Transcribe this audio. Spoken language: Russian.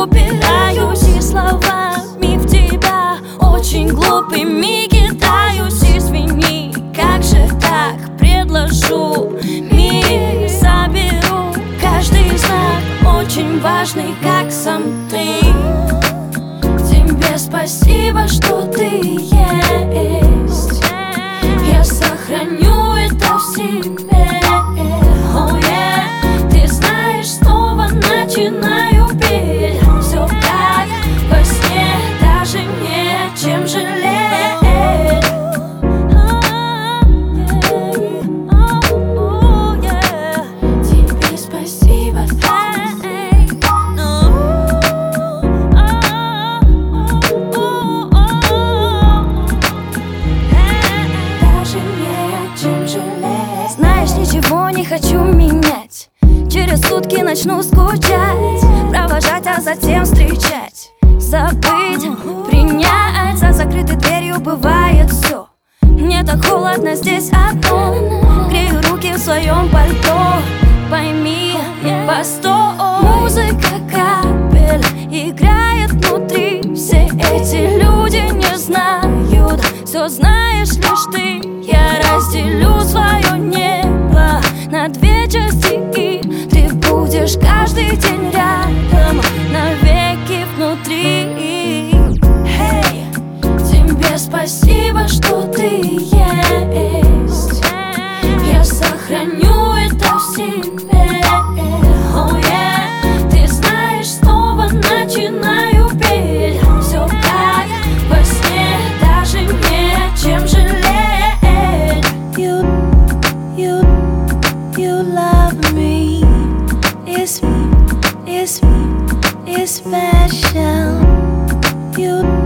упираюсь и словами в тебя очень глупыми кидаюсь. Извини, как же так, предложу мир, соберу каждый знак, очень важный, как сам ты. Тебе спасибо, что ты есть. Я сохраню это в себе. Oh yeah. Ты знаешь, снова начинаю петь. Все как во сне, даже не о чем жалеть. Тебе спасибо. Знаешь, ничего не хочу менять. Через сутки начну скучать, провожать, а затем встречать. Забыть, принять, за закрытой дверью бывает все. Мне так холодно здесь одно. Грею руки в своем пальто. Пойми, постой. Музыка капель играет внутри. Все эти люди не знают, все знаешь лишь ты. Я разделю свое небо на две части, и ты будешь каждый день рядом, навеки внутри. Hey, тебе спасибо, что ты есть. Я сохраню это в себе. Oh yeah. Ты знаешь, снова начинаю петь. Все как во сне, даже не о чем жалеть. You love me. It's me, it's me, it's special. You